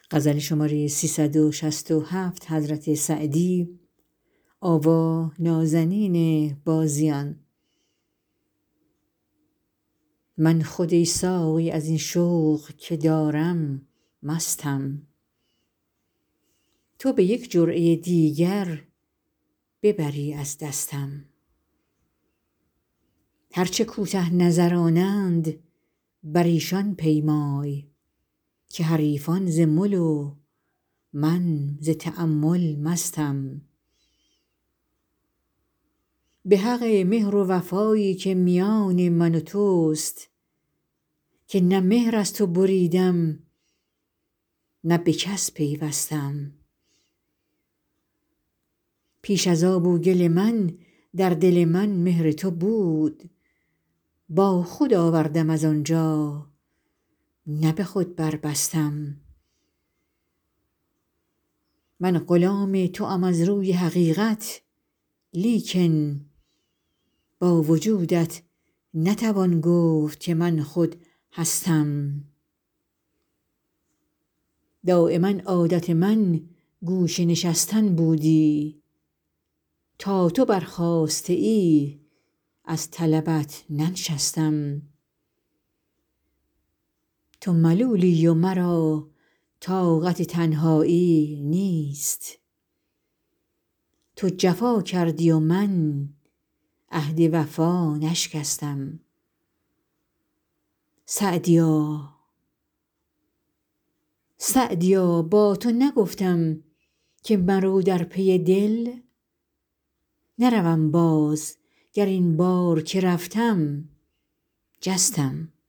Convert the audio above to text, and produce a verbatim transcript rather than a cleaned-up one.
من خود ای ساقی از این شوق که دارم مستم، تو به یک جرعه دیگر ببری از دستم. هر چه کوته نظرانند بر ایشان پیمای، که حریفان ز مل و من ز تأمل مستم. به حق مهر و وفایی که میان من و توست، که نه مهر از تو بریدم نه به کس پیوستم. پیش از آب و گل من در دل من مهر تو بود، با خود آوردم از آن جا نه به خود بربستم. من غلام توام از روی حقیقت، لیکن با وجودت نتوان گفت که من خود هستم. دایما عادت من گوشه نشستن بودی، تا تو برخاسته ای از طلبت ننشستم. تو ملولی و مرا طاقت تنهایی نیست، تو جفا کردی و من عهد وفا نشکستم. سعدیا سعدیا با تو نگفتم که مرو در پی دل؟ نروم باز گر این بار که رفتم جستم.